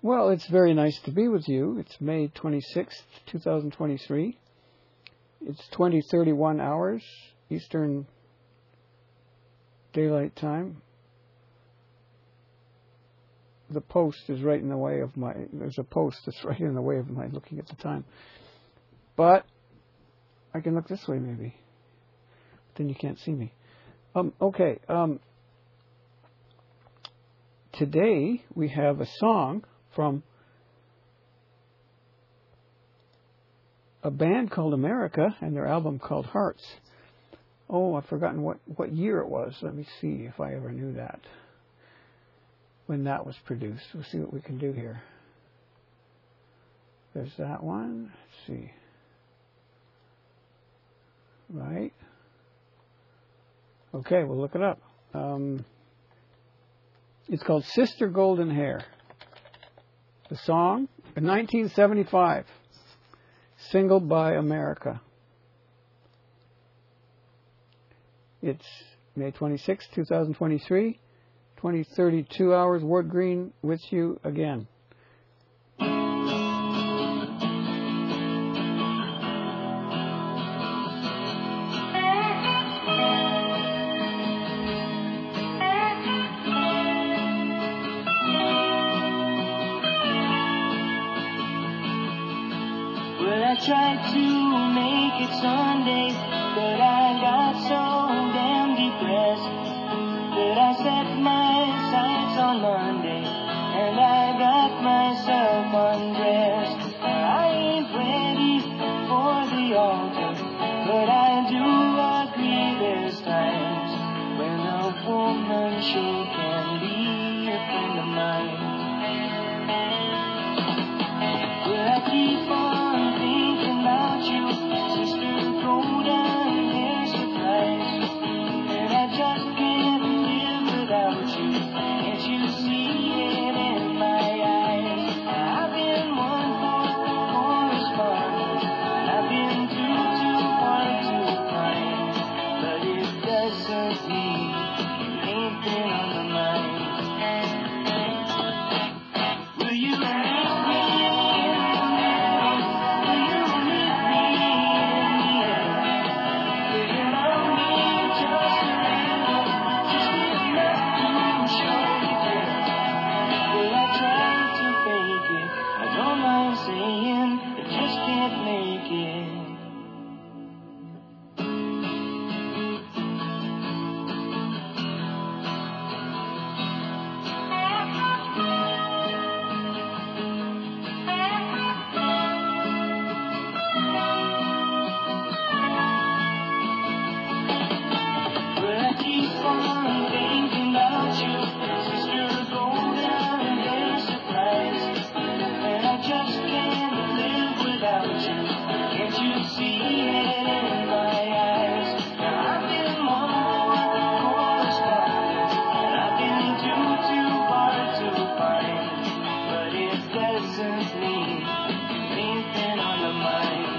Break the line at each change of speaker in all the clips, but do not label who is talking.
Well, it's very nice to be with you. It's May 26th, 2023. It's 20:31 hours Eastern Daylight Time. The post is right in the way of there's a post that's right in the way of my looking at the time. But I can look this way maybe. Then you can't see me. Okay. Today we have a song from a band called America and their album called Hearts. Oh, I've forgotten what year it was. Let me see if I ever knew that. When that was produced. We'll see what we can do here. There's that one. Let's see. Right. Okay, we'll look it up. It's called Sister Golden Hair. The song, in 1975, single by America. It's May 26, 2023, 20:32 hours, Ward Green with you again.
Tried to make it Sunday, but I got so damn depressed that I set my sights on Monday, and I got myself undressed. I ain't ready for the altar, but I do agree there's times when a woman sure can be a friend of mine. Well, I keep on thinking about you, Sister Golden Hair Surprise, and I just can't live without you. Can't you see it in my eyes? I've been one for correspondence, I've been too hard to find, but it doesn't mean you ain't been on my mind. Will you meet me? Saying I just can't make it. But I keep on thinking about you, Sister Golden Hair Surprise, and I just can't live without you. Can't you see it in my eyes? I've been one correspondence, and I've been too hard to find, but it doesn't mean you ain't been on my mind.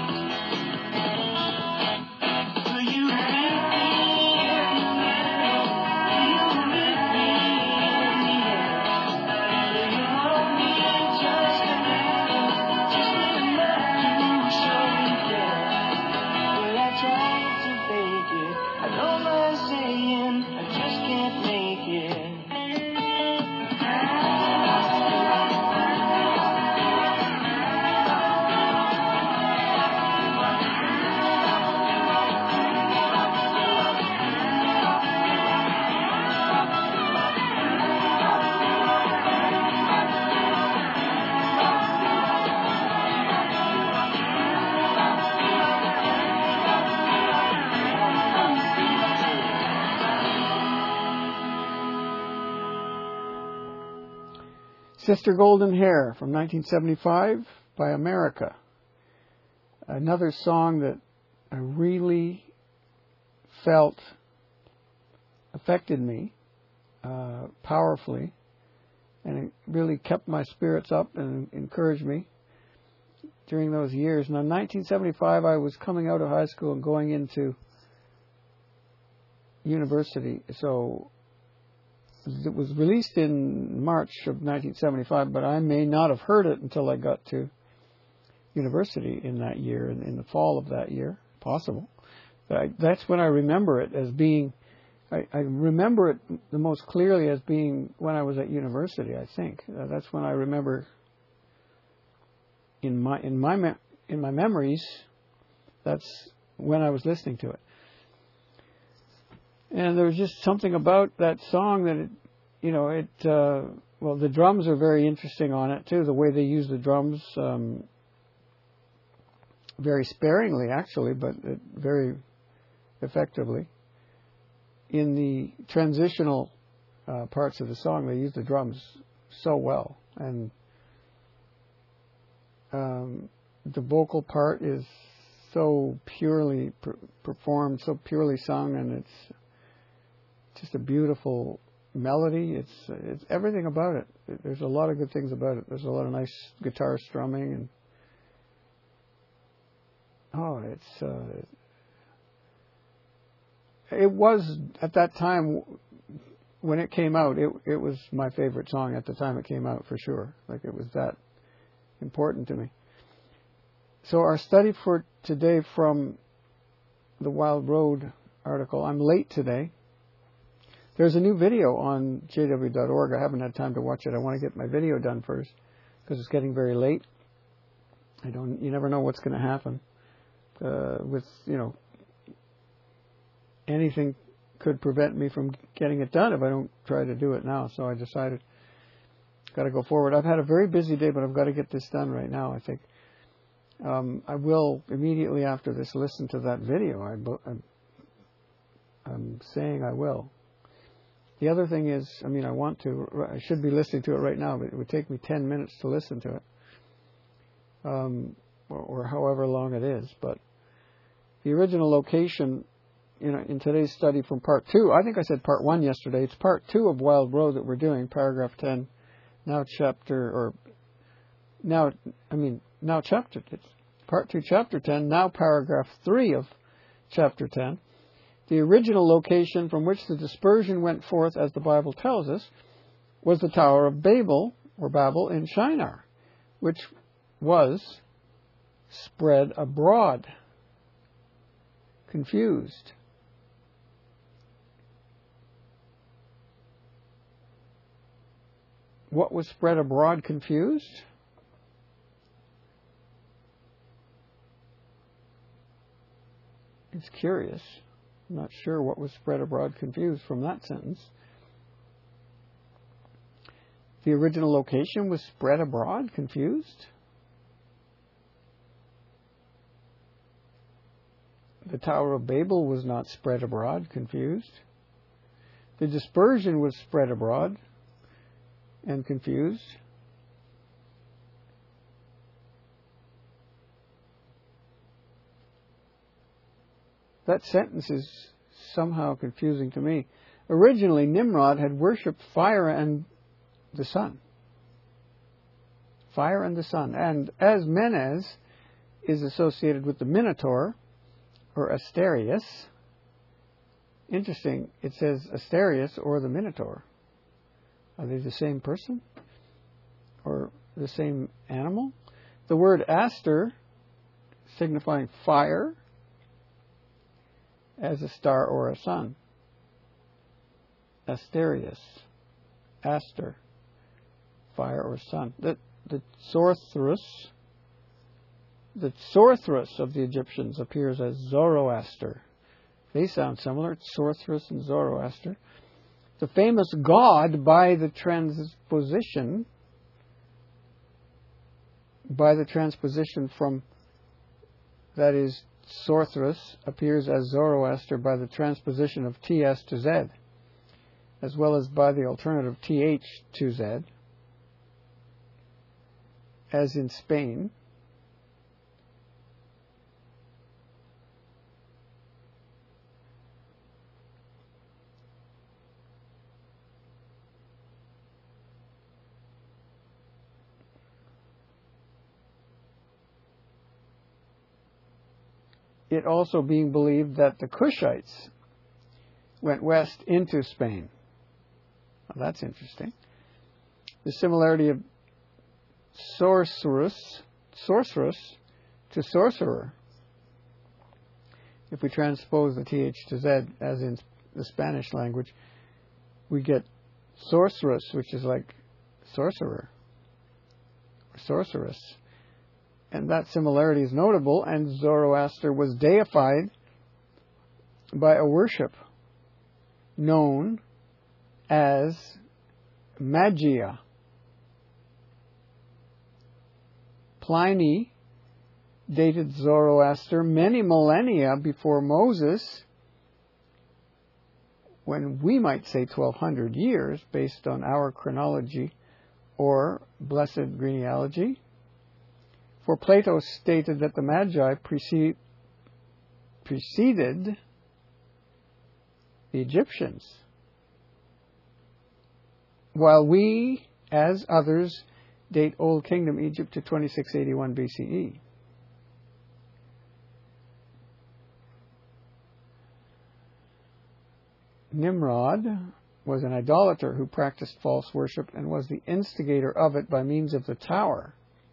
Will you meet me in the middle? Will you meet me in the end? Will you love me just a little? Just enough to show you care. Well, I tried to fake it, I don't mind saying I just can't make it.
Sister Golden Hair from 1975 by America. Another song that I really felt affected me powerfully, and it really kept my spirits up and encouraged me during those years. Now, in 1975, I was coming out of high school and going into university, so it was released in March of 1975, but I may not have heard it until I got to university in that year, in the fall of that year, possible. That's when I remember it as being, I remember it the most clearly as being when I was at university, I think. That's when I remember in my memories, that's when I was listening to it. And there was just something about that song that well, the drums are very interesting on it too, the way they use the drums, very sparingly actually, but very effectively. In the transitional parts of the song, they use the drums so well. And the vocal part is so purely performed, so purely sung, and it's just a beautiful melody. It's everything about it. There's a lot of good things about it. There's a lot of nice guitar strumming, and it was at that time when it came out. It was my favorite song at the time it came out, for sure. Like, it was that important to me. So our study for today from the Wild Road article. I'm late today. There's a new video on jw.org. I haven't had time to watch it. I want to get my video done first because it's getting very late. You never know what's going to happen. With anything could prevent me from getting it done if I don't try to do it now. So I decided, got to go forward. I've had a very busy day, but I've got to get this done right now, I think. I will immediately after this listen to that video. I'm saying I will. The other thing is, I should be listening to it right now, but it would take me 10 minutes to listen to it. Or however long it is. But the original location, in today's study from part 2, I think I said part 1 yesterday, it's part 2 of Wild Road that we're doing, paragraph 10, it's part 2, chapter 10, now paragraph 3 of chapter 10. The original location from which the dispersion went forth, as the Bible tells us, was the Tower of Babel, or Babel, in Shinar, which was spread abroad, confused. What was spread abroad, confused? It's curious. I'm not sure what was spread abroad, confused from that sentence. The original location was spread abroad, confused. The Tower of Babel was not spread abroad, confused. The dispersion was spread abroad and confused. That sentence is somehow confusing to me. Originally, Nimrod had worshipped fire and the sun. Fire and the sun. And as Menez is associated with the Minotaur, or Asterius. Interesting, it says Asterius or the Minotaur. Are they the same person? Or the same animal? The word aster, signifying fire, as a star or a sun. Asterius. Aster. Fire or sun. The Sorcerus of the Egyptians appears as Zoroaster. They sound similar. Sorceress and Zoroaster. The famous god by the transposition from, that is, sorceress, appears as Zoroaster by the transposition of TS to Z, as well as by the alternative TH to Z, as in Spain. It also being believed that the Cushites went west into Spain. Well, that's interesting. The similarity of sorceress to sorcerer. If we transpose the TH to Z, as in the Spanish language, we get sorceress, which is like sorcerer, or sorceress. And that similarity is notable, and Zoroaster was deified by a worship known as magia. Pliny dated Zoroaster many millennia before Moses, when we might say 1200 years based on our chronology or blessed genealogy. For Plato stated that the Magi preceded the Egyptians, while we, as others, date Old Kingdom Egypt to 2681 BCE. Nimrod was an idolater who practiced false worship and was the instigator of it by means of the tower.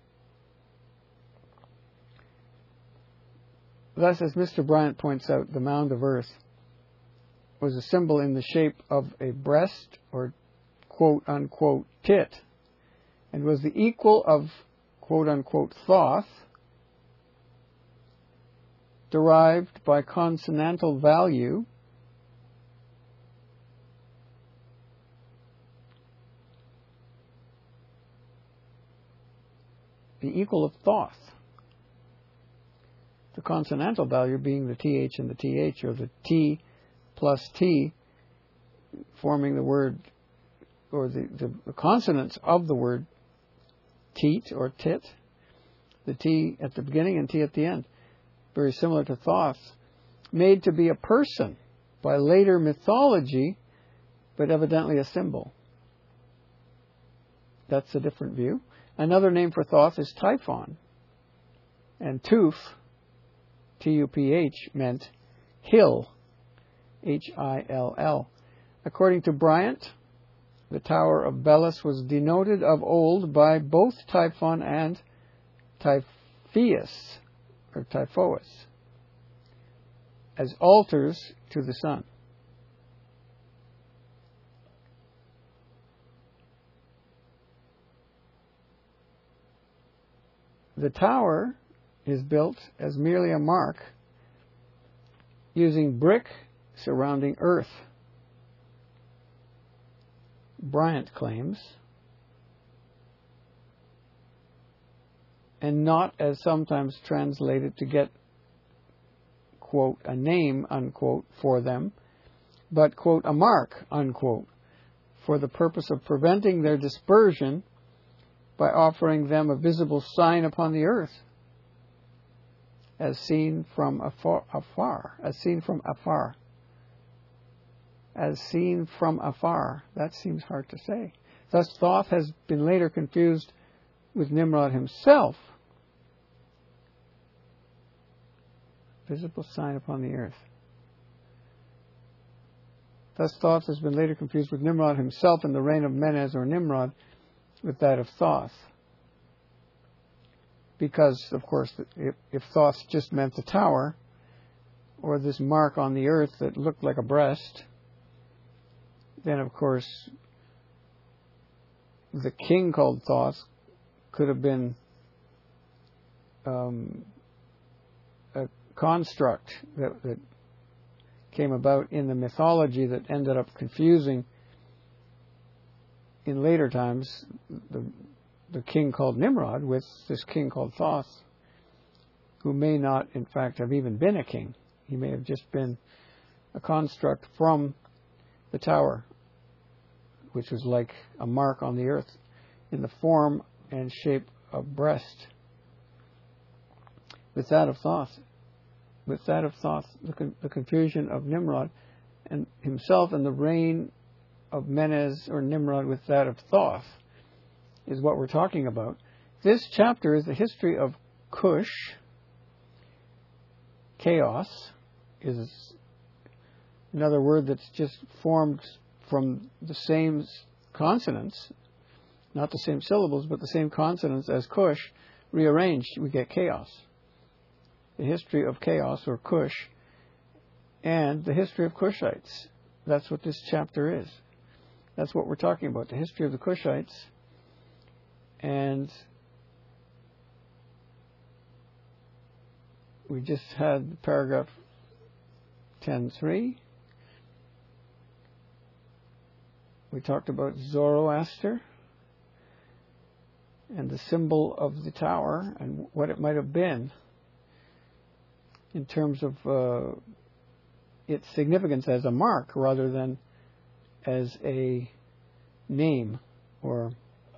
Thus, as Mr. Bryant points out, the mound of earth was a symbol in the shape of a breast or quote-unquote tit, and was the equal of quote-unquote Thoth, derived by consonantal value, the equal of Thoth. The consonantal value being the TH and the TH, or the T plus T, forming the word, or the consonants of the word teat or tit, the T at the beginning and T at the end. Very similar to Thoth, made to be a person by later mythology, but evidently a symbol. That's a different view. Another name for Thoth is Typhon. And Tuph, T-U-P-H, meant hill, H-I-L-L. According to Bryant, the Tower of Belus was denoted of old by both Typhon and Typhoeus, or Typhoeus, as altars to the sun. The tower is built as merely a mark using brick surrounding earth. Bryant claims, and not as sometimes translated to get, quote, a name, unquote, for them, but, quote, a mark, unquote, for the purpose of preventing their dispersion by offering them a visible sign upon the earth, as seen from afar. As seen from afar. As seen from afar. That seems hard to say. Thus, Thoth has been later confused with Nimrod himself. Visible sign upon the earth. Thus, Thoth has been later confused with Nimrod himself in the reign of Menez or Nimrod with that of Thoth. Because, of course, if Thoth just meant the tower, or this mark on the earth that looked like a breast, then, of course, the king called Thoth could have been a construct that came about in the mythology that ended up confusing, in later times, the king called Nimrod with this king called Thoth, who may not, in fact, have even been a king. He may have just been a construct from the tower, which was like a mark on the earth in the form and shape of breast. With that of Thoth, the confusion of Nimrod and himself and the reign of Menez or Nimrod with that of Thoth is what we're talking about. This chapter is the history of Cush. Chaos is another word that's just formed from the same consonants, not the same syllables, but the same consonants as Cush, rearranged, we get chaos. The history of chaos, or Cush, and the history of Cushites. That's what this chapter is. That's what we're talking about, the history of the Cushites. And we just had paragraph 10.3. We talked about Zoroaster and the symbol of the tower and what it might have been in terms of its significance as a mark rather than as a name or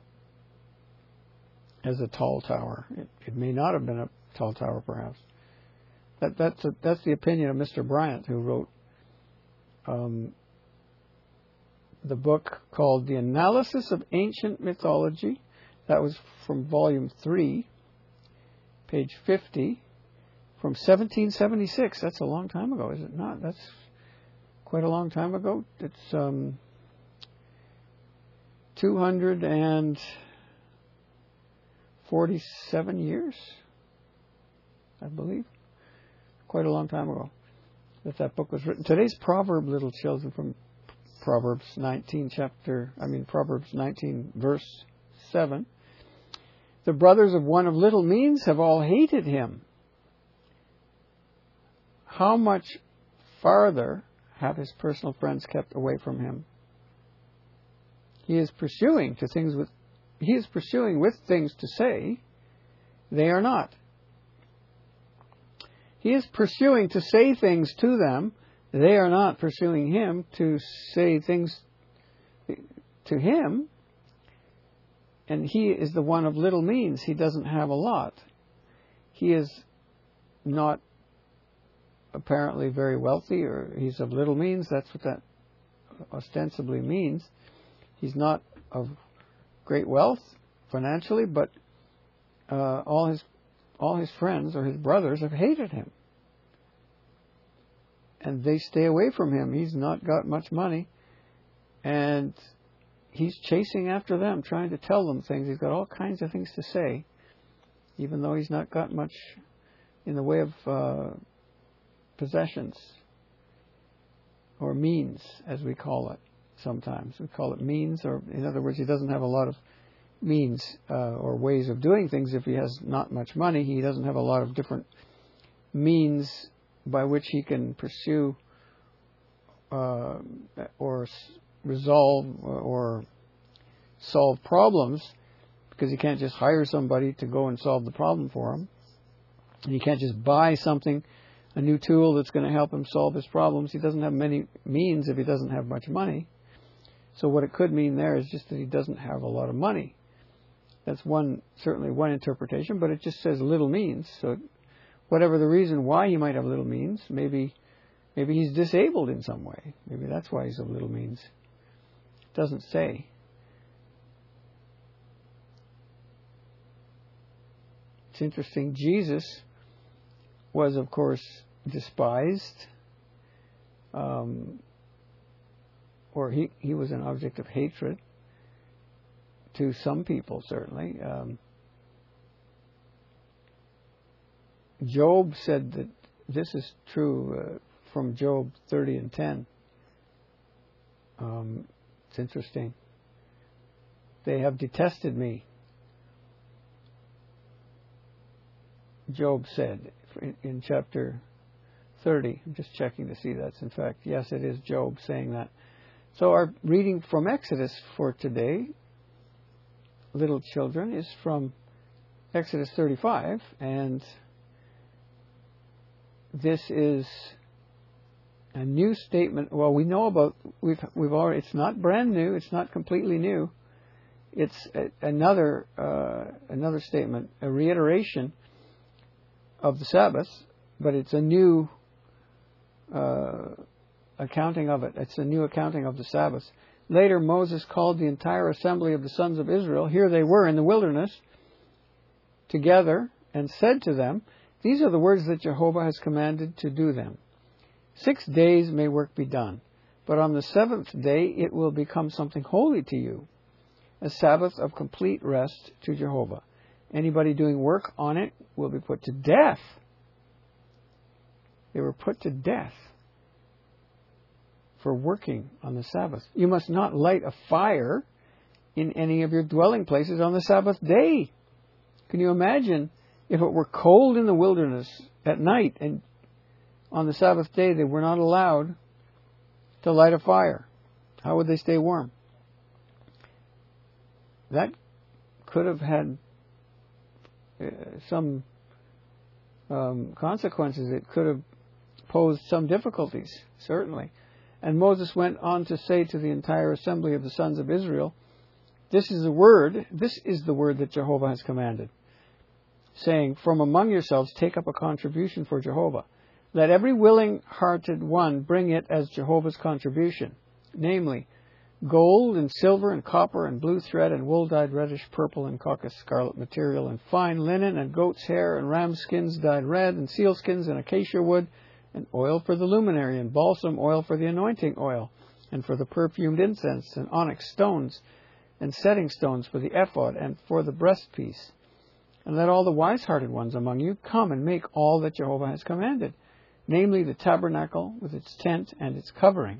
as a tall tower. It may not have been a tall tower, perhaps. That's the opinion of Mr. Bryant, who wrote the book called The Analysis of Ancient Mythology. That was from volume 3, page 50, from 1776. That's a long time ago, is it not? That's quite a long time ago. It's 247 years, I believe. Quite a long time ago that book was written. Today's proverb, little children, from Proverbs 19 verse 7. The brothers of one of little means have all hated him. How much farther have his personal friends kept away from him? He is pursuing with things to say, they are not. He is pursuing to say things to them. They are not pursuing him to say things to him. And he is the one of little means. He doesn't have a lot. He is not apparently very wealthy, or he's of little means. That's what that ostensibly means. He's not of great wealth financially, but all his friends or his brothers have hated him. And they stay away from him. He's not got much money. And he's chasing after them, trying to tell them things. He's got all kinds of things to say, even though he's not got much in the way of possessions or means, as we call it sometimes. We call it means, or in other words, he doesn't have a lot of means or ways of doing things. If he has not much money, he doesn't have a lot of different means by which he can pursue or resolve or solve problems, because he can't just hire somebody to go and solve the problem for him. And he can't just buy something, a new tool that's going to help him solve his problems. He doesn't have many means if he doesn't have much money. So what it could mean there is just that he doesn't have a lot of money. That's certainly one interpretation, but it just says little means. So whatever the reason why he might have little means, maybe he's disabled in some way. Maybe that's why he's of little means. It doesn't say. It's interesting. Jesus was, of course, despised, or he was an object of hatred to some people, certainly. Job said that this is true from Job 30 and 10. It's interesting. They have detested me, Job said in chapter 30. I'm just checking to see that's in fact, yes, it is Job saying that. So our reading from Exodus for today, little children, is from Exodus 35, and this is a new statement. Well, we know about, we've already, it's not brand new, it's not completely new. It's another statement, a reiteration of the Sabbath, but it's a new accounting of it. It's a new accounting of the Sabbath. Later, Moses called the entire assembly of the sons of Israel. Here they were in the wilderness together, and said to them, "These are the words that Jehovah has commanded to do them. 6 days may work be done. But on the seventh day it will become something holy to you, a Sabbath of complete rest to Jehovah. Anybody doing work on it will be put to death. They were put to death for working on the Sabbath. You must not light a fire in any of your dwelling places on the Sabbath day. Can you imagine if it were cold in the wilderness at night and on the Sabbath day they were not allowed to light a fire? How would they stay warm? That could have had some consequences. It could have posed some difficulties, certainly. And Moses went on to say to the entire assembly of the sons of Israel, this is the word that Jehovah has commanded, saying, from among yourselves take up a contribution for Jehovah. Let every willing-hearted one bring it as Jehovah's contribution, namely, gold and silver and copper and blue thread and wool dyed reddish purple and caucus scarlet material and fine linen and goat's hair and ram skins dyed red and seal skins and acacia wood and oil for the luminary and balsam oil for the anointing oil and for the perfumed incense and onyx stones and setting stones for the ephod and for the breastpiece. And let all the wise-hearted ones among you come and make all that Jehovah has commanded, namely the tabernacle with its tent and its covering,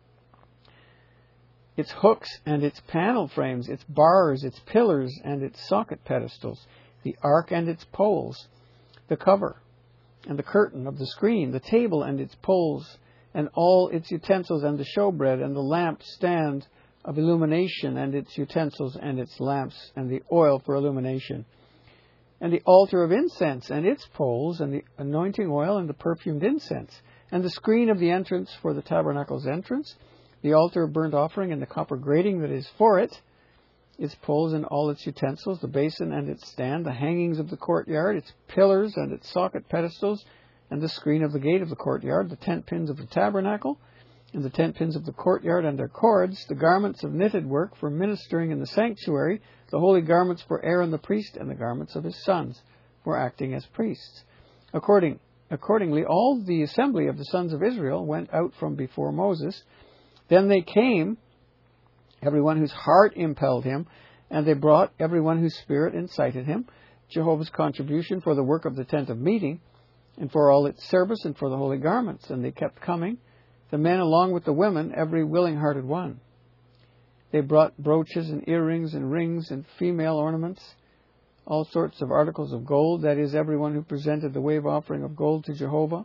its hooks and its panel frames, its bars, its pillars and its socket pedestals, the ark and its poles, the cover and the curtain of the screen, the table and its poles, and all its utensils and the showbread and the lamp stand of illumination and its utensils and its lamps and the oil for illumination, and the altar of incense and its poles and the anointing oil and the perfumed incense, and the screen of the entrance for the tabernacle's entrance, the altar of burnt offering and the copper grating that is for it, its poles and all its utensils, the basin and its stand, the hangings of the courtyard, its pillars and its socket pedestals, and the screen of the gate of the courtyard, the tent pins of the tabernacle, and the tent pins of the courtyard and their cords, the garments of knitted work for ministering in the sanctuary, the holy garments for Aaron the priest, and the garments of his sons for acting as priests. Accordingly, all the assembly of the sons of Israel went out from before Moses. Then they came, everyone whose heart impelled him, and they brought everyone whose spirit incited him, Jehovah's contribution for the work of the tent of meeting, and for all its service, and for the holy garments. And they kept coming, the men along with the women, every willing-hearted one. They brought brooches and earrings and rings and female ornaments, all sorts of articles of gold, that is, everyone who presented the wave offering of gold to Jehovah.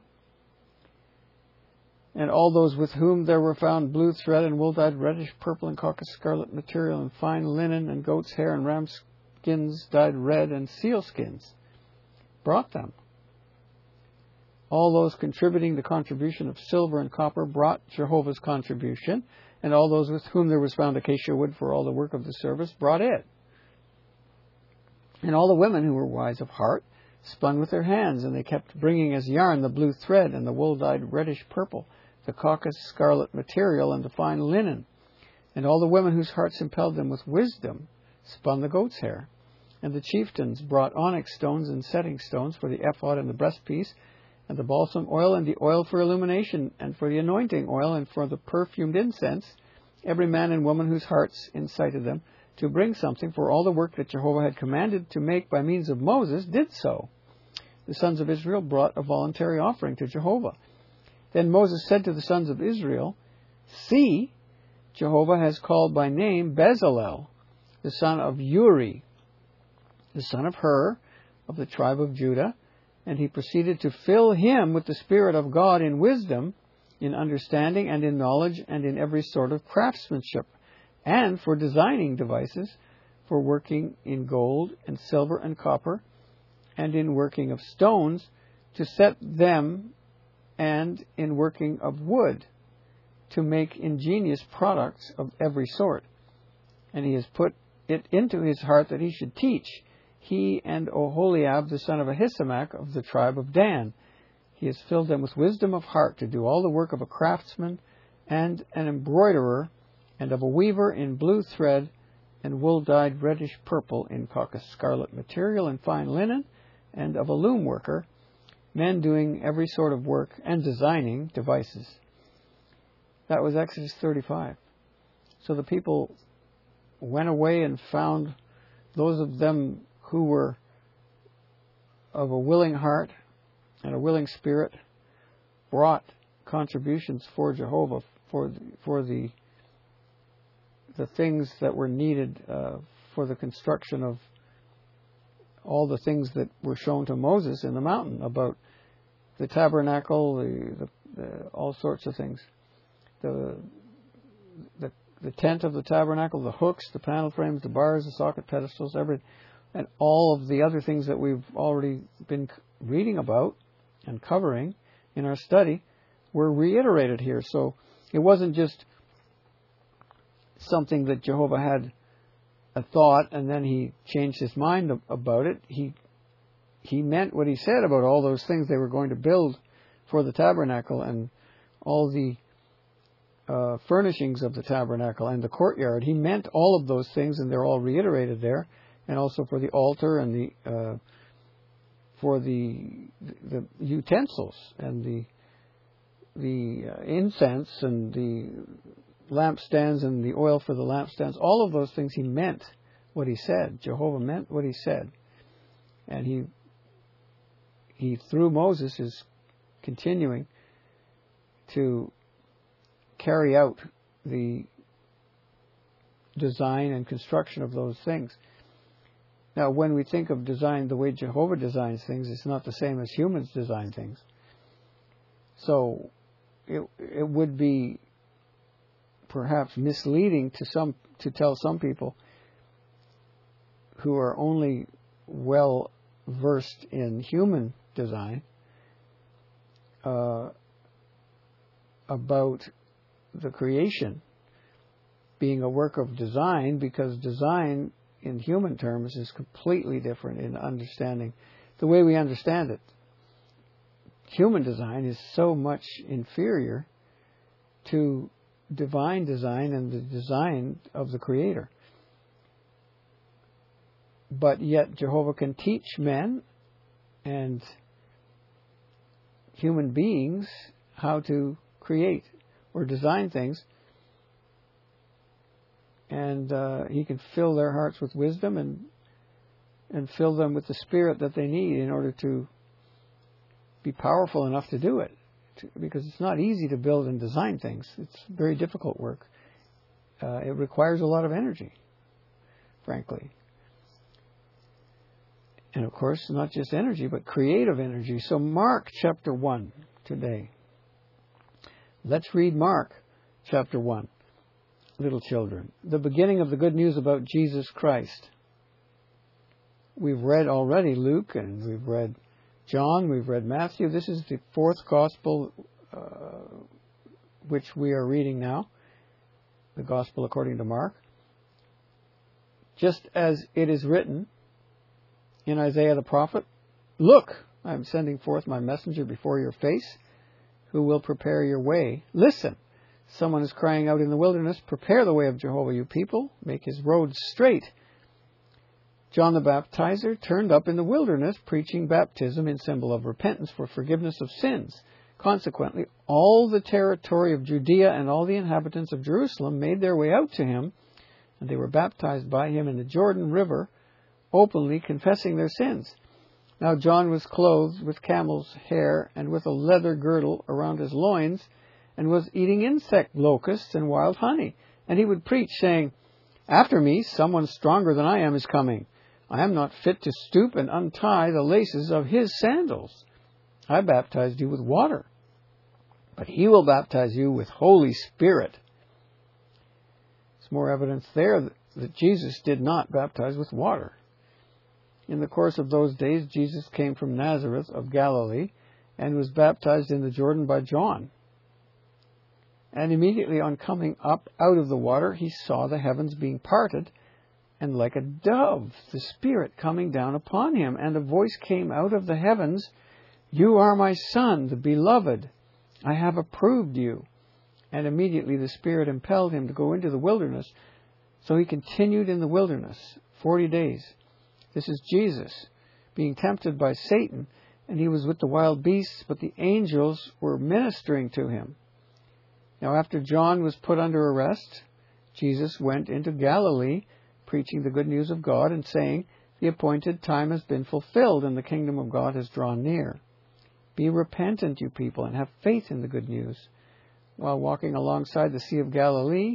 And all those with whom there were found blue thread and wool-dyed reddish purple and caucus scarlet material and fine linen and goat's hair and ram skins dyed red and seal skins brought them. All those contributing the contribution of silver and copper brought Jehovah's contribution, and all those with whom there was found acacia wood for all the work of the service brought it. And all the women who were wise of heart spun with their hands, and they kept bringing as yarn the blue thread and the wool-dyed reddish purple, the caucus scarlet material and the fine linen. And all the women whose hearts impelled them with wisdom spun the goat's hair. And the chieftains brought onyx stones and setting stones for the ephod and the breastpiece, and the balsam oil and the oil for illumination, and for the anointing oil, and for the perfumed incense, every man and woman whose hearts incited them to bring something for all the work that Jehovah had commanded to make by means of Moses did so. The sons of Israel brought a voluntary offering to Jehovah. Then Moses said to the sons of Israel, See, Jehovah has called by name Bezalel, the son of Uri, the son of Hur, of the tribe of Judah, and he proceeded to fill him with the Spirit of God in wisdom, in understanding, and in knowledge, and in every sort of craftsmanship, and for designing devices, for working in gold and silver and copper, and in working of stones, to set them, and in working of wood, to make ingenious products of every sort. And he has put it into his heart that he should teach, he and Oholiab, the son of Ahisamach, of the tribe of Dan. He has filled them with wisdom of heart to do all the work of a craftsman and an embroiderer, and of a weaver in blue thread and wool-dyed reddish purple in caucus scarlet material and fine linen, and of a loom worker, men doing every sort of work and designing devices. That was Exodus 35. So the people went away and found those of them who were of a willing heart and a willing spirit, brought contributions for Jehovah for the things that were needed for the construction of all the things that were shown to Moses in the mountain about the tabernacle, the all sorts of things, the tent of the tabernacle, the hooks, the panel frames, the bars, the socket pedestals, everything, and all of the other things that we've already been reading about and covering in our study were reiterated here. So it wasn't just something that Jehovah had a thought and then he changed his mind about it. He meant what he said about all those things they were going to build for the tabernacle and all the furnishings of the tabernacle and the courtyard. He meant all of those things, and they're all reiterated there, and also for the altar and for the utensils and the incense and the lampstands and the oil for the lampstands. All of those things he meant what he said. Jehovah meant what he said, and he through Moses is continuing to carry out the design and construction of those things. Now, when we think of design the way Jehovah designs things, it's not the same as humans design things. So it would be perhaps misleading to tell some people who are only well versed in human design about the creation being a work of design, because design in human terms is completely different in understanding the way we understand it. Human design is so much inferior to divine design and the design of the Creator. But yet Jehovah can teach men and human beings how to create or design things, and he can fill their hearts with wisdom and fill them with the spirit that they need in order to be powerful enough to do it. Because it's not easy to build and design things. It's very difficult work. It requires a lot of energy, frankly. And of course, not just energy, but creative energy. So Mark chapter 1 today. Let's read Mark chapter 1, little children. The beginning of the good news about Jesus Christ. We've read already Luke, and we've read John, we've read Matthew. This is the fourth gospel which we are reading now, the gospel according to Mark. Just as it is written in Isaiah the prophet, "Look, I am sending forth my messenger before your face, who will prepare your way. Listen, someone is crying out in the wilderness, prepare the way of Jehovah, you people, make his roads straight." John the Baptizer turned up in the wilderness, preaching baptism in symbol of repentance for forgiveness of sins. Consequently, all the territory of Judea and all the inhabitants of Jerusalem made their way out to him, and they were baptized by him in the Jordan River, openly confessing their sins. Now John was clothed with camel's hair and with a leather girdle around his loins, and was eating insect locusts and wild honey. And he would preach, saying, "After me, someone stronger than I am is coming. I am not fit to stoop and untie the laces of his sandals. I baptized you with water, but he will baptize you with Holy Spirit." There's more evidence there that Jesus did not baptize with water. In the course of those days, Jesus came from Nazareth of Galilee and was baptized in the Jordan by John. And immediately on coming up out of the water, he saw the heavens being parted, and like a dove, the Spirit coming down upon him. And a voice came out of the heavens, "You are my Son, the Beloved. I have approved you." And immediately the Spirit impelled him to go into the wilderness. So he continued in the wilderness 40 days. This is Jesus being tempted by Satan, and he was with the wild beasts, but the angels were ministering to him. Now after John was put under arrest, Jesus went into Galilee, preaching the good news of God and saying, the appointed time has been fulfilled and the kingdom of God has drawn near. Be repentant, you people, and have faith in the good news. While walking alongside the Sea of Galilee,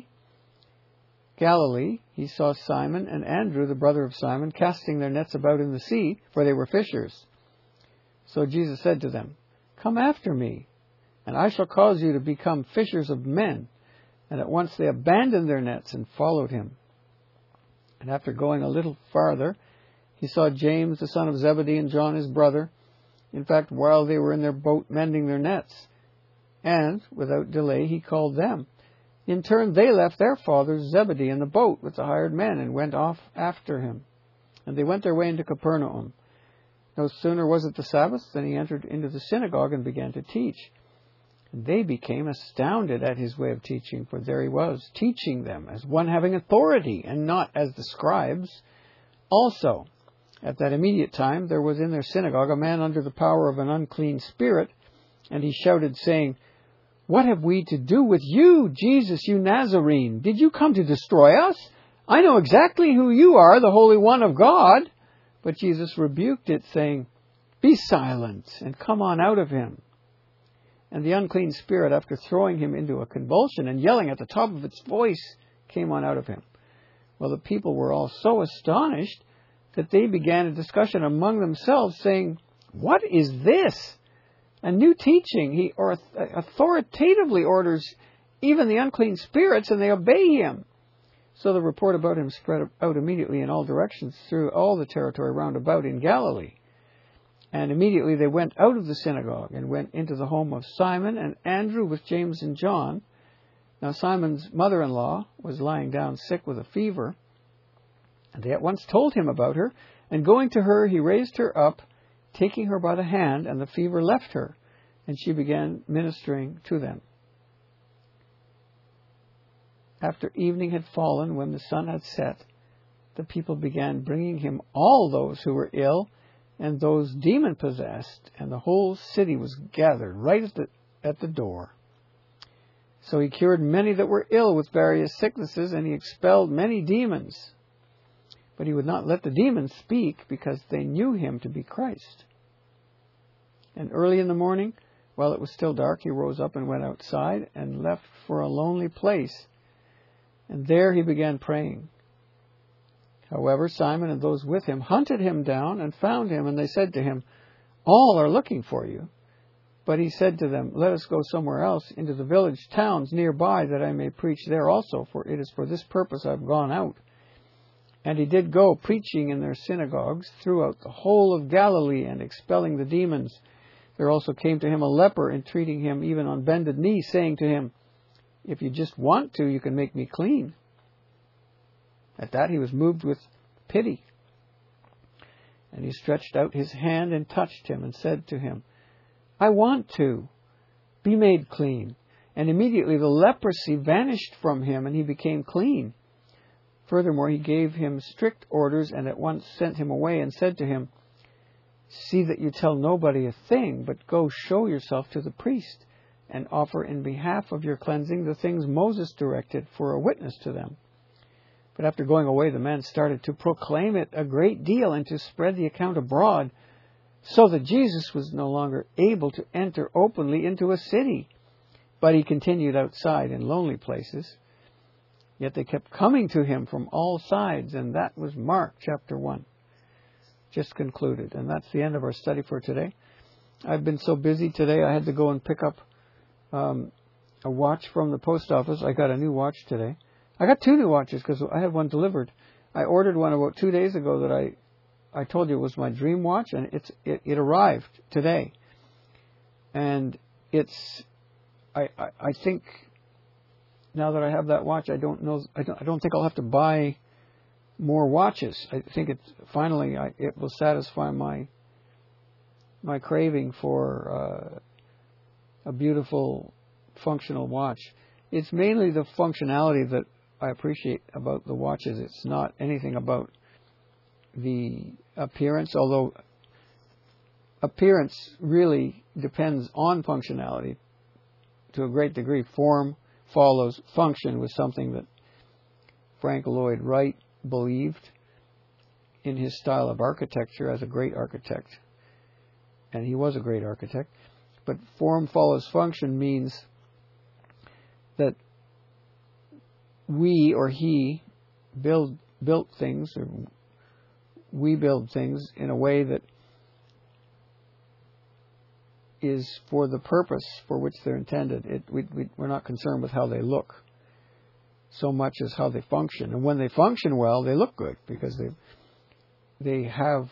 he saw Simon and Andrew, the brother of Simon, casting their nets about in the sea, for they were fishers. So Jesus said to them, Come after me, and I shall cause you to become fishers of men. And at once they abandoned their nets and followed him. And after going a little farther, he saw James, the son of Zebedee, and John, his brother, in fact, while they were in their boat mending their nets. And, without delay, he called them. In turn, they left their father Zebedee in the boat with the hired men and went off after him. And they went their way into Capernaum. No sooner was it the Sabbath than he entered into the synagogue and began to teach. And they became astounded at his way of teaching, for there he was, teaching them as one having authority, and not as the scribes. Also, at that immediate time, there was in their synagogue a man under the power of an unclean spirit, and he shouted, saying, What have we to do with you, Jesus, you Nazarene? Did you come to destroy us? I know exactly who you are, the Holy One of God. But Jesus rebuked it, saying, Be silent, and come on out of him. And the unclean spirit, after throwing him into a convulsion and yelling at the top of its voice, came on out of him. Well, the people were all so astonished that they began a discussion among themselves, saying, What is this? A new teaching. He authoritatively orders even the unclean spirits, and they obey him. So the report about him spread out immediately in all directions through all the territory round about in Galilee. And immediately they went out of the synagogue and went into the home of Simon and Andrew with James and John. Now Simon's mother-in-law was lying down sick with a fever, and they at once told him about her. And going to her, he raised her up, taking her by the hand, and the fever left her, and she began ministering to them. After evening had fallen, when the sun had set, the people began bringing him all those who were ill and those demon-possessed, and the whole city was gathered right at the door. So he cured many that were ill with various sicknesses, and he expelled many demons. But he would not let the demons speak, because they knew him to be Christ. And early in the morning, while it was still dark, he rose up and went outside and left for a lonely place. And there he began praying. However, Simon and those with him hunted him down and found him, and they said to him, All are looking for you. But he said to them, Let us go somewhere else, into the village towns nearby, that I may preach there also, for it is for this purpose I have gone out. And he did go, preaching in their synagogues throughout the whole of Galilee, and expelling the demons. There also came to him a leper, entreating him even on bended knee, saying to him, If you just want to, you can make me clean. At that he was moved with pity. And he stretched out his hand and touched him, and said to him, I want to. Be made clean. And immediately the leprosy vanished from him, and he became clean. Furthermore, he gave him strict orders, and at once sent him away, and said to him, See that you tell nobody a thing, but go show yourself to the priest, and offer in behalf of your cleansing the things Moses directed for a witness to them. But after going away, the man started to proclaim it a great deal and to spread the account abroad, so that Jesus was no longer able to enter openly into a city, but he continued outside in lonely places. Yet they kept coming to him from all sides, and that was Mark chapter 1. Just concluded, and that's the end of our study for today. I've been so busy today, I had to go and pick up a watch from the post office. I got a new watch today. I got 2 new watches because I had one delivered. I ordered one about 2 days ago that I told you was my dream watch, and it arrived today. And I think now that I have that watch, I don't think I'll have to buy more watches. I think it will satisfy my craving for a beautiful functional watch. It's mainly the functionality that I appreciate about the watches. It's not anything about the appearance, although appearance really depends on functionality to a great degree. Form follows function was something that Frank Lloyd Wright believed in his style of architecture as a great architect. And he was a great architect. But form follows function means that we or he built things, or we build things in a way that is for the purpose for which they're intended. We're not concerned with how they look so much as how they function. And when they function well, they look good because they have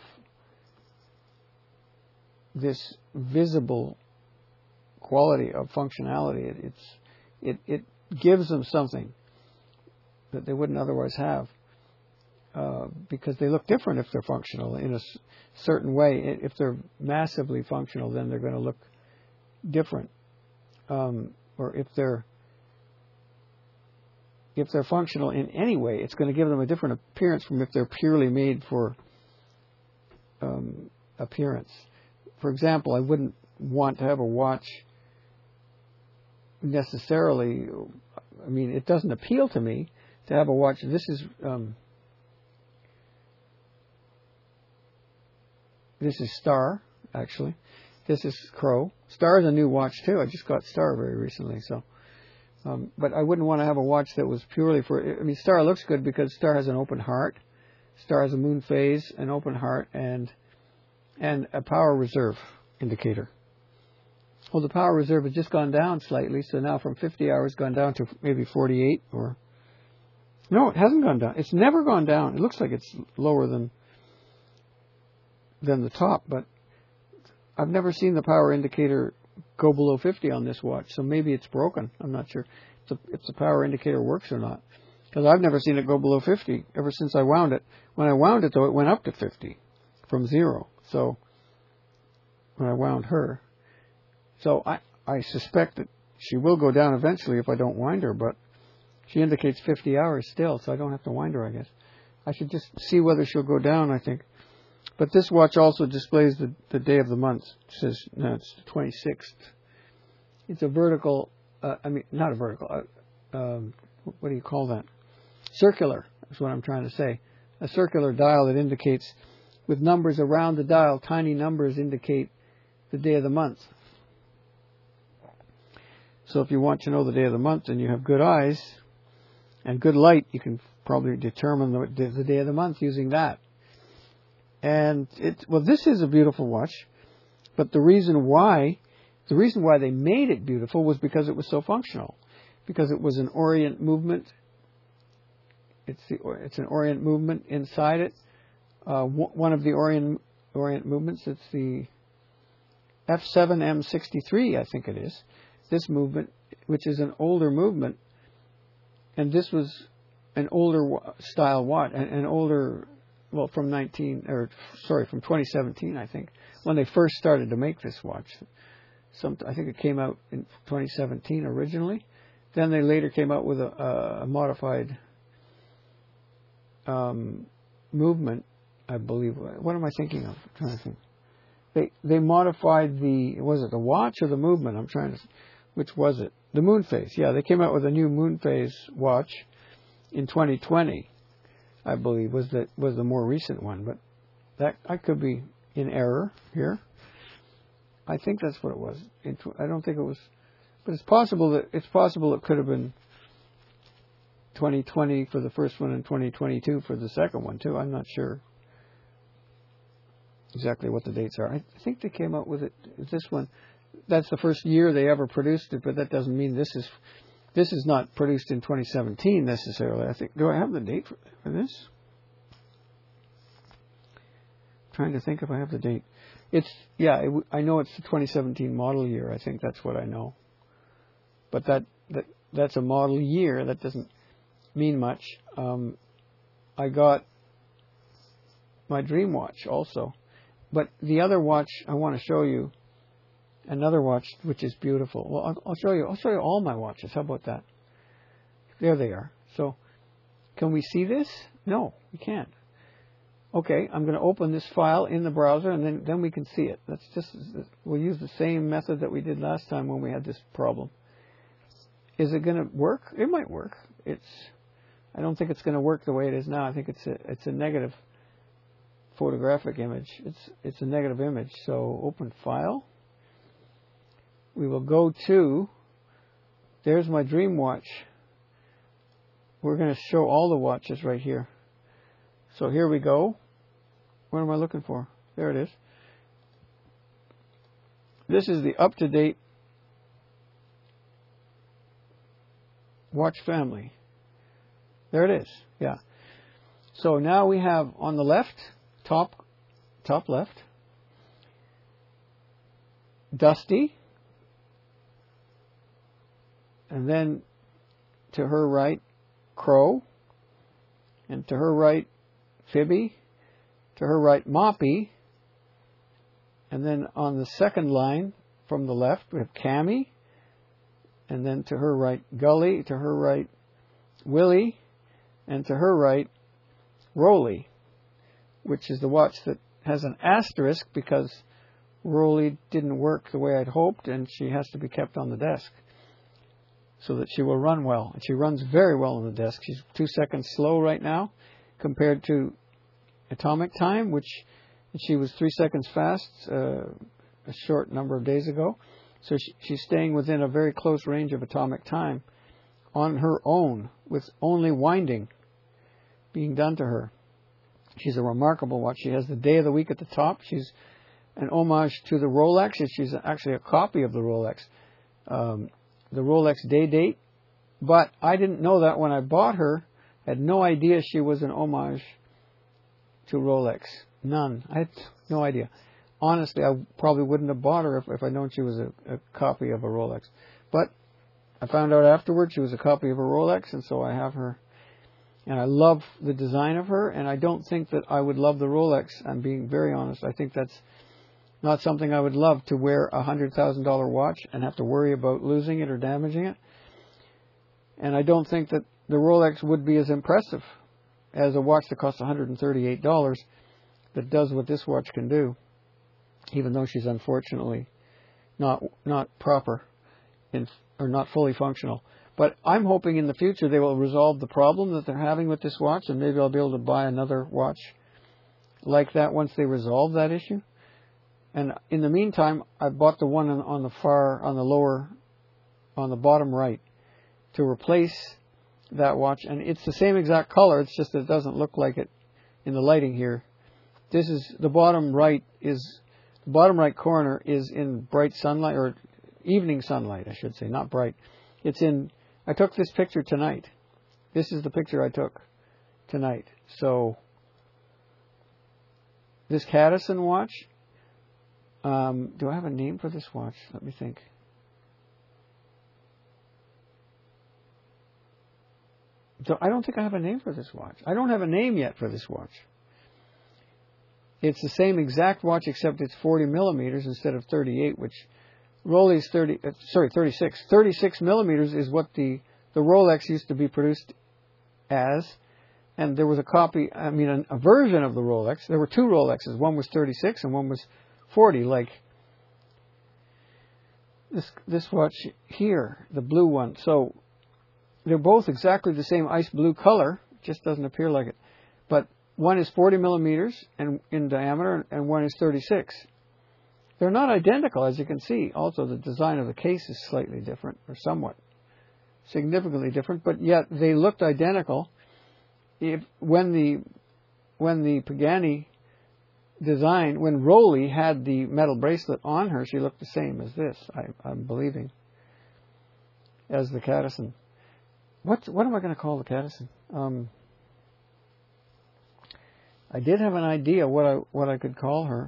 this visible quality of functionality. It gives them something that they wouldn't otherwise have, because they look different if they're functional in a certain way. If they're massively functional, then they're going to look different. Or if they're functional in any way, it's going to give them a different appearance from if they're purely made for appearance. For example, I wouldn't want to have a watch necessarily. I mean, it doesn't appeal to me to have a watch. This is Star, actually. This is Crow. Star is a new watch too. I just got Star very recently, so. But I wouldn't want to have a watch that was purely for. I mean, Star looks good because Star has an open heart. Star has a moon phase, an open heart, and a power reserve indicator. Well, the power reserve has just gone down slightly, so now from 50 hours gone down to maybe 48 or. No, it hasn't gone down. It's never gone down. It looks like it's lower than the top, but I've never seen the power indicator go below 50 on this watch, so maybe it's broken. I'm not sure if the power indicator works or not, because I've never seen it go below 50 ever since I wound it. When I wound it, though, it went up to 50 from 0. So when I wound her, so I suspect that she will go down eventually if I don't wind her, but she indicates 50 hours still, so I don't have to wind her, I guess. I should just see whether she'll go down, I think. But this watch also displays the day of the month. It says, no, it's the 26th. It's a vertical, not a vertical, what do you call that? Circular, is what I'm trying to say. A circular dial that indicates, with numbers around the dial, tiny numbers indicate the day of the month. So if you want to know the day of the month and you have good eyes and good light, you can probably determine the day of the month using that. And this is a beautiful watch, but the reason why they made it beautiful was because it was so functional, because it was an Orient movement. It's an Orient movement inside it. One of the Orient movements. It's the F7M63, I think it is. This movement, which is an older movement, and this was an older style watch, an older. Well, from 2017, I think, when they first started to make this watch. I think it came out in 2017 originally. Then they later came out with a modified movement, I believe. What am I thinking of? I'm trying to think. They modified was it the watch or the movement? Which was it? The moon phase. Yeah, they came out with a new moon phase watch in 2020. I believe was the more recent one, but that I could be in error here. I think that's what it was. I don't think it was, but it's possible it could have been 2020 for the first one and 2022 for the second one too. I'm not sure exactly what the dates are. I think they came out with this one. That's the first year they ever produced it, but that doesn't mean this is not produced in 2017 necessarily. I think. Do I have the date for this? I'm trying to think if I have the date. I know it's the 2017 model year. I think that's what I know. But that's a model year. That doesn't mean much. I got my dream watch also, but the other watch I want to show you. Another watch which is beautiful. Well, I'll show you all my watches. How about that? There they are. So, can we see this? No, we can't. Okay, I'm going to open this file in the browser, and then we can see it. We'll use the same method that we did last time when we had this problem. Is it going to work? It might work. I don't think it's going to work the way it is now. I think it's a negative photographic image. It's a negative image. So open file. We will go to, there's my dream watch. We're going to show all the watches right here. So here we go. What am I looking for? There it is. This is the up-to-date watch family. There it is. Yeah. So now we have on the left, top left, Dusty. And then to her right, Crow. And to her right, Phoebe. To her right, Moppy. And then on the second line from the left, we have Cammy. And then to her right, Gully. To her right, Willie. And to her right, Rolly, which is the watch that has an asterisk because Rolly didn't work the way I'd hoped, and she has to be kept on the desk so that she will run well. And she runs very well on the desk. She's 2 seconds slow right now compared to atomic time, which she was 3 seconds fast a short number of days ago. So she's staying within a very close range of atomic time on her own, with only winding being done to her. She's a remarkable watch. She has the day of the week at the top. She's an homage to the Rolex. She's actually a copy of the Rolex, the Rolex day date. But I didn't know that when I bought her. I had no idea she was an homage to Rolex. None. I had no idea. Honestly, I probably wouldn't have bought her if I'd known she was a copy of a Rolex. But I found out afterwards she was a copy of a Rolex, and so I have her. And I love the design of her, and I don't think that I would love the Rolex. I'm being very honest. I think that's not something I would love, to wear a $100,000 watch and have to worry about losing it or damaging it. And I don't think that the Rolex would be as impressive as a watch that costs $138 that does what this watch can do, even though she's unfortunately not proper or not fully functional. But I'm hoping in the future they will resolve the problem that they're having with this watch, and maybe I'll be able to buy another watch like that once they resolve that issue. And in the meantime, I bought the one on the bottom right to replace that watch, and it's the same exact color. It's just that it doesn't look like it in the lighting here. This is the bottom right corner is in bright sunlight, or evening sunlight, I should say, not bright. I took this picture tonight. This is the picture I took tonight. So this Cadison watch, do I have a name for this watch? Let me think. So I don't think I have a name for this watch. I don't have a name yet for this watch. It's the same exact watch, except it's 40 millimeters instead of 38, which Rolly's 36. 36 millimeters is what the Rolex used to be produced as. And there was a version of the Rolex. There were two Rolexes. One was 36 and one was 40, like this watch here, the blue one. So they're both exactly the same ice blue color. It just doesn't appear like it. But one is 40 millimeters in diameter, and one is 36. They're not identical, as you can see. Also, the design of the case is slightly different, or somewhat significantly different, but yet they looked identical. When the Pagani design, when Rolly had the metal bracelet on her, she looked the same as this, I'm believing, as the Cadison. What am I going to call the Cadison? I did have an idea what I could call her.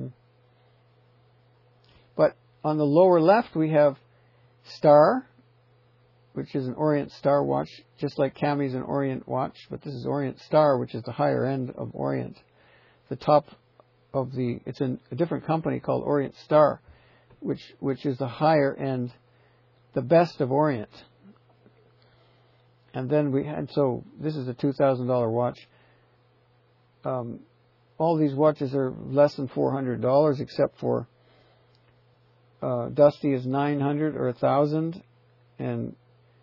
But on the lower left we have Star, which is an Orient Star watch, just like Cammy's an Orient watch, but this is Orient Star, which is the higher end of Orient. The top of it's in a different company called Orient Star, which is the higher end, the best of Orient. And then so this is a $2,000 watch. All these watches are less than $400, except for Dusty is $900 or $1,000, and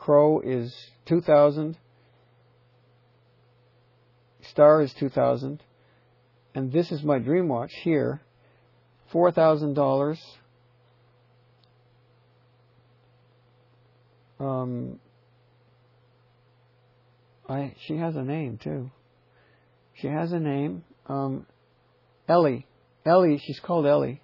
Crow is 2,000. Star is 2,000. And this is my dream watch here, $4,000. She has a name too. She has a name. Ellie. Ellie, she's called Ellie.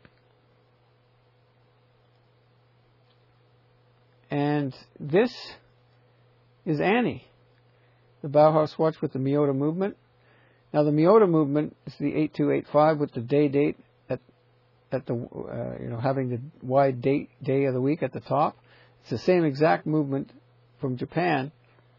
And this is Annie, the Bauhaus watch with the Miyota movement. Now the Miyota movement is the 8285 with the day date at the having the wide day of the week at the top. It's the same exact movement from Japan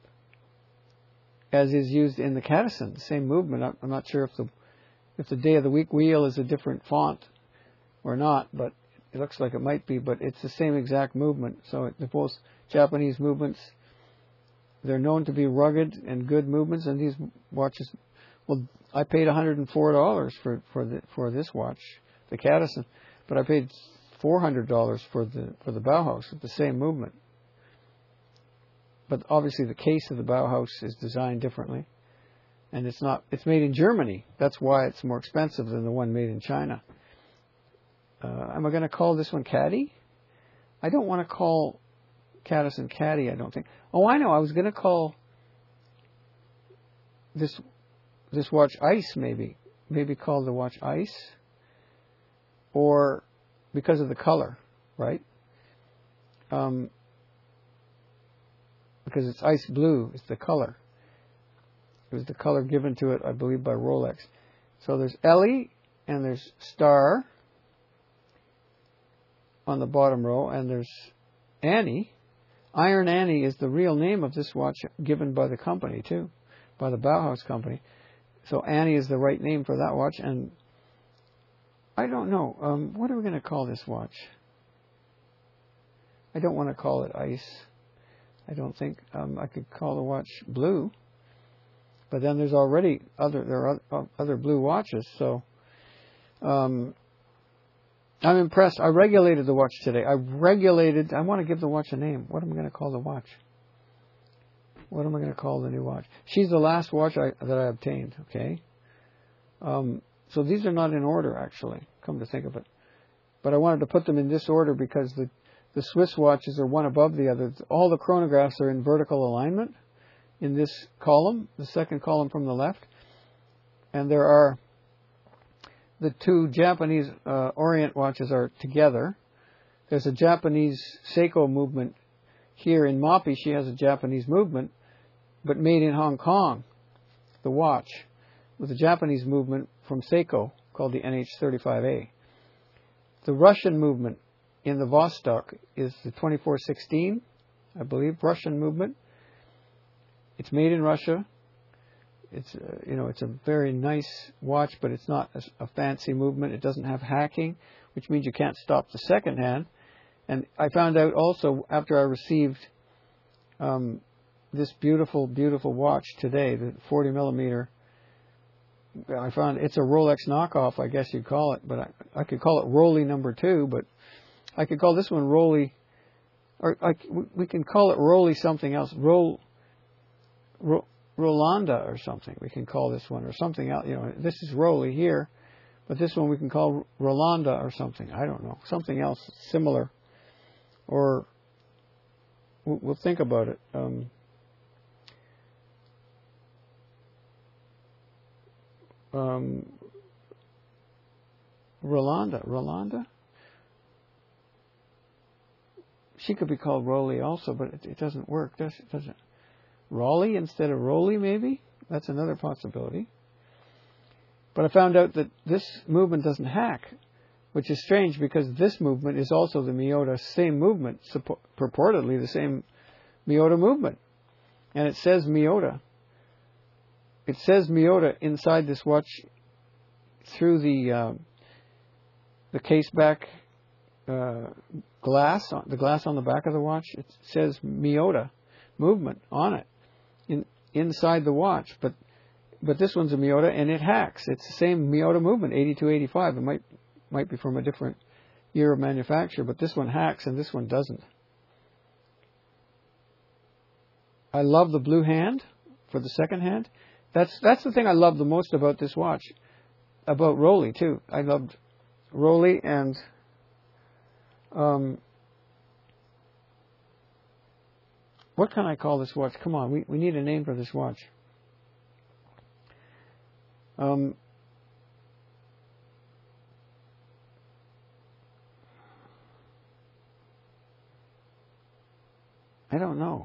as is used in the Cadison. The same movement. I'm not sure if the day of the week wheel is a different font or not, but it looks like it might be. But it's the same exact movement. So they're both Japanese movements. They're known to be rugged and good movements, and these watches. Well, I paid $104 for this watch, the Cadison, but I paid $400 for the Bauhaus with the same movement. But obviously, the case of the Bauhaus is designed differently, and it's made in Germany. That's why it's more expensive than the one made in China. Am I going to call this one Caddy? I don't want to call Cadison Caddy. I don't think. Oh, I know. I was going to call this watch Ice, maybe call the watch Ice, or because of the color, right? Because it's ice blue, it's the color. It was the color given to it, I believe, by Rolex. So there's Ellie and there's Star on the bottom row, and there's Annie. Iron Annie is the real name of this watch given by the company too, by the Bauhaus company. So Annie is the right name for that watch, and I don't know. What are we going to call this watch? I don't want to call it Ice. I don't think. I could call the watch Blue, but then there's already other blue watches. So I'm impressed. I regulated the watch today. I want to give the watch a name. What am I going to call the watch? What am I going to call the new watch? She's the last watch that I obtained, okay? So these are not in order, actually, come to think of it. But I wanted to put them in this order because the Swiss watches are one above the other. All the chronographs are in vertical alignment in this column, the second column from the left. And there are the two Japanese Orient watches are together. There's a Japanese Seiko movement here in Moppi. She has a Japanese movement, but made in Hong Kong, the watch, with a Japanese movement from Seiko called the NH35A. The Russian movement in the Vostok is the 2416, I believe, Russian movement. It's made in Russia. It's it's a very nice watch, but it's not a fancy movement. It doesn't have hacking, which means you can't stop the second hand. And I found out also after I received this beautiful, beautiful watch today, the 40 millimeter. I found it's a Rolex knockoff, I guess you'd call it, but I could call it Rolly number 2, but I could call this one Rolly, or we can call it Rolly something else, Rolanda or something. We can call this one or something else. This is Rolly here, but this one we can call Rolanda or something. I don't know, something else similar, or we'll think about it. Rolanda? She could be called Rolly also, but it doesn't work, does it? Rolly instead of Rolly, maybe? That's another possibility. But I found out that this movement doesn't hack, which is strange because this movement is also the Miyota same movement, purportedly the same Miyota movement. And it says Miyota. It says Miyota inside this watch through the case back glass, the glass on the back of the watch. It says Miyota movement on it inside the watch, but this one's a Miyota and it hacks. It's the same Miyota movement, 8285. It might be from a different year of manufacture, but this one hacks and this one doesn't. I love the blue hand for the second hand. That's the thing I love the most about this watch. About Rolly too. I loved Rolly and what can I call this watch? Come on, we need a name for this watch. I don't know.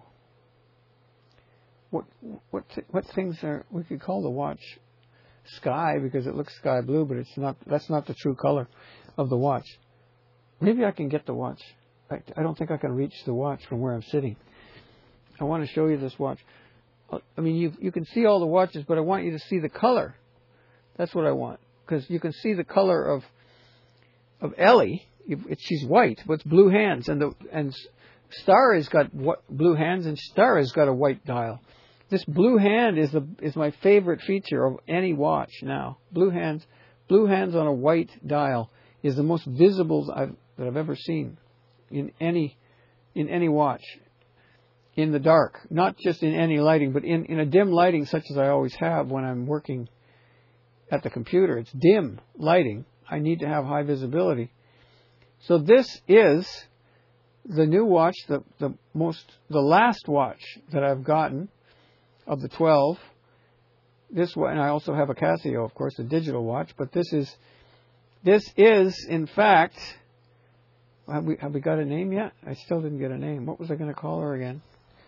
What things are we could call the watch sky because it looks sky blue, but it's not. That's not the true color of the watch. Maybe I can get the watch. I don't think I can reach the watch from where I'm sitting. I want to show you this watch. I mean, you can see all the watches, but I want you to see the color. That's what I want, because you can see the color of Ellie. She's white, but it's blue hands, and Star has got blue hands, and Star has got a white dial. This blue hand is my favorite feature of any watch now. Blue hands on a white dial is the most visible that I've ever seen in any watch. In the dark, not just in any lighting, but in a dim lighting such as I always have when I'm working at the computer. It's dim lighting. I need to have high visibility. So this is the new watch, the last watch that I've gotten of the 12. This one, and I also have a Casio, of course, a digital watch. But this is in fact. Have we got a name yet? I still didn't get a name. What was I going to call her again?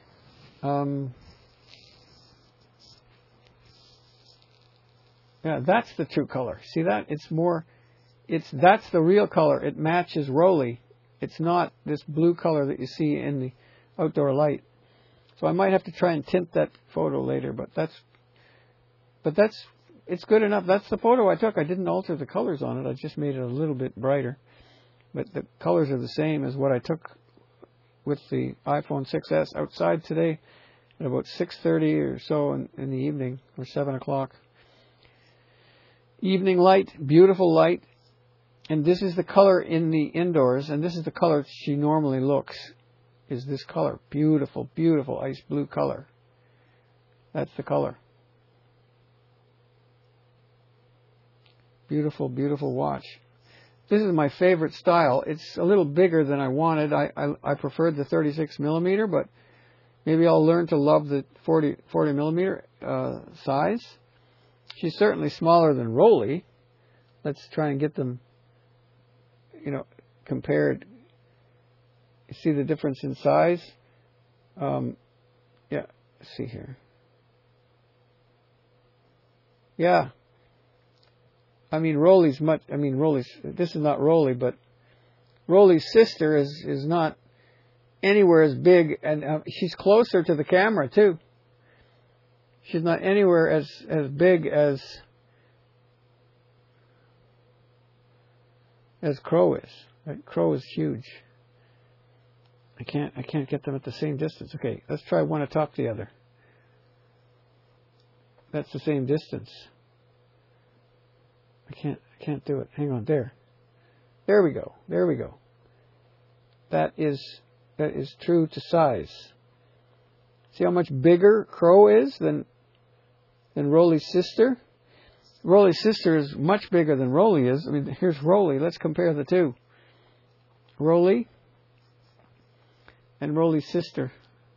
Yeah, that's the true color. See that? That's the real color. It matches Rolly. It's not this blue color that you see in the outdoor light. So I might have to try and tint that photo later, but it's good enough. That's the photo I took. I didn't alter the colors on it. I just made it a little bit brighter. But the colors are the same as what I took with the iPhone 6S outside today at about 6:30 or so in the evening, or 7 o'clock. Evening light, beautiful light. And this is the color in the indoors, and this is the color she normally looks, is this color. Beautiful, beautiful ice blue color. That's the color. Beautiful, beautiful watch. This is my favorite style. It's a little bigger than I wanted. I preferred the 36 millimeter, but maybe I'll learn to love the 40 millimeter size. She's certainly smaller than Rolly. Let's try and get them, compared. You see the difference in size? Yeah, let's see here. Yeah. This is not Rolly, but Rolly's sister is not anywhere as big, and she's closer to the camera too. She's not anywhere as big as Crow is. Right? Crow is huge. I can't get them at the same distance. Okay, let's try one atop the other. That's the same distance. I can't do it. Hang on, there we go. That is true to size. See how much bigger Crow is than Rolly's sister? Rolly's sister is much bigger than Rolly is. I mean, here's Rolly. Let's compare the two. Rolly and Rolly's sister.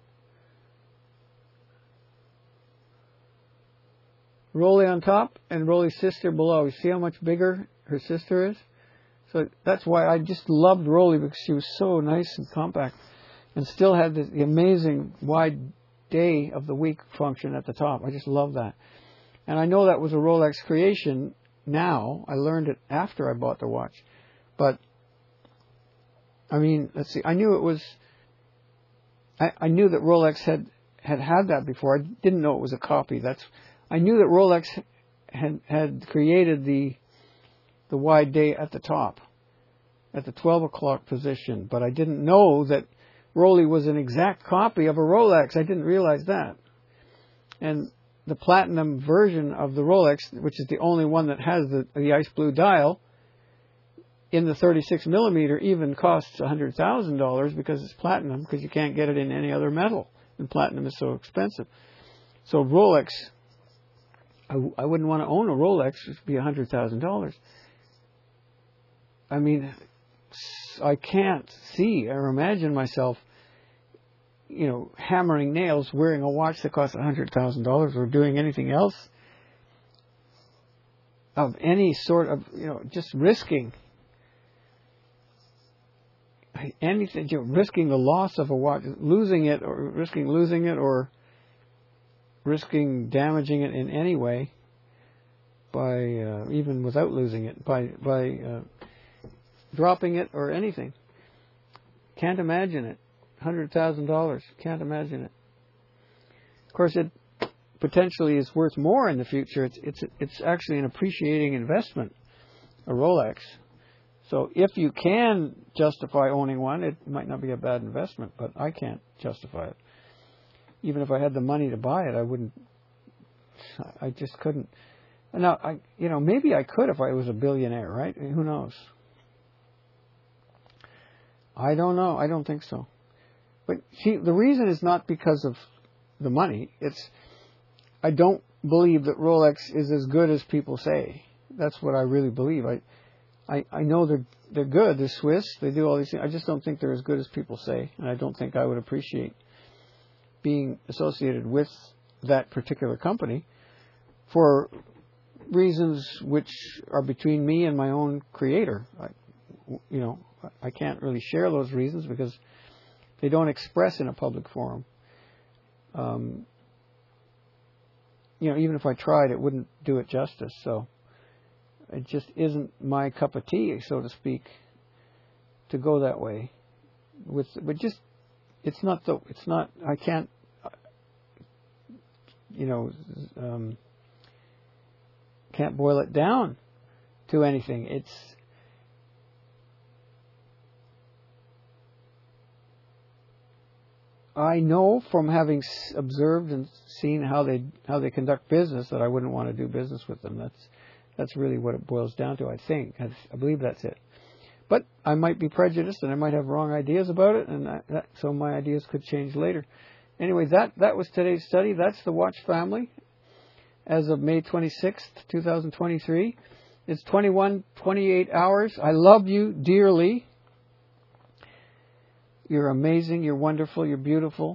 Rolly on top and Rolly's sister below. You see how much bigger her sister is? So that's why I just loved Rolly, because she was so nice and compact and still had the amazing wide day of the week function at the top. I just love that. And I know that was a Rolex creation now. I learned it after I bought the watch. But, let's see. I knew it was... I knew that Rolex had that before. I didn't know it was a copy. I knew that Rolex had created the wide day at the top, at the 12 o'clock position, but I didn't know that Rolly was an exact copy of a Rolex. I didn't realize that. And the platinum version of the Rolex, which is the only one that has the ice blue dial, in the 36 millimeter even costs $100,000 because it's platinum, because you can't get it in any other metal. and platinum is so expensive. So Rolex, I wouldn't want to own a Rolex. It would be $100,000. I mean, I can't see or imagine myself, hammering nails, wearing a watch that costs $100,000, or doing anything else of any sort of, just risking anything, risking the loss of a watch, losing it, or risking damaging it in any way by, even without losing it, by dropping it or anything. Can't imagine it. $100,000. Can't imagine it. Of course, it potentially is worth more in the future. It's actually an appreciating investment, a Rolex. So if you can justify owning one, it might not be a bad investment, but I can't justify it. Even if I had the money to buy it, I wouldn't. I just couldn't. Now, maybe I could if I was a billionaire, right? Who knows? I don't know. I don't think so. But see, the reason is not because of the money. I don't believe that Rolex is as good as people say. That's what I really believe. I know they're good. They're Swiss. They do all these things. I just don't think they're as good as people say. And I don't think I would appreciate being associated with that particular company for reasons which are between me and my own creator. I can't really share those reasons because they don't express in a public forum. Even if I tried, it wouldn't do it justice. So it just isn't my cup of tea, so to speak, to go that way. I can't, can't boil it down to anything. I know from having observed and seen how they conduct business that I wouldn't want to do business with them. That's really what it boils down to, I think. I believe that's it. But I might be prejudiced and I might have wrong ideas about it, and so my ideas could change later. Anyway, that was today's study. That's the watch family as of May 26th, 2023. It's 21:28 hours. I love you dearly. You're amazing, you're wonderful, you're beautiful,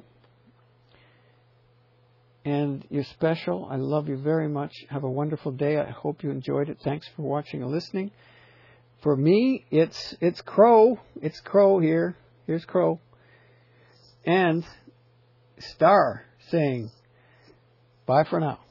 and you're special. I love you very much. Have a wonderful day. I hope you enjoyed it. Thanks for watching and listening. For me, it's Crow. It's Crow here. Here's Crow. And Star saying, bye for now.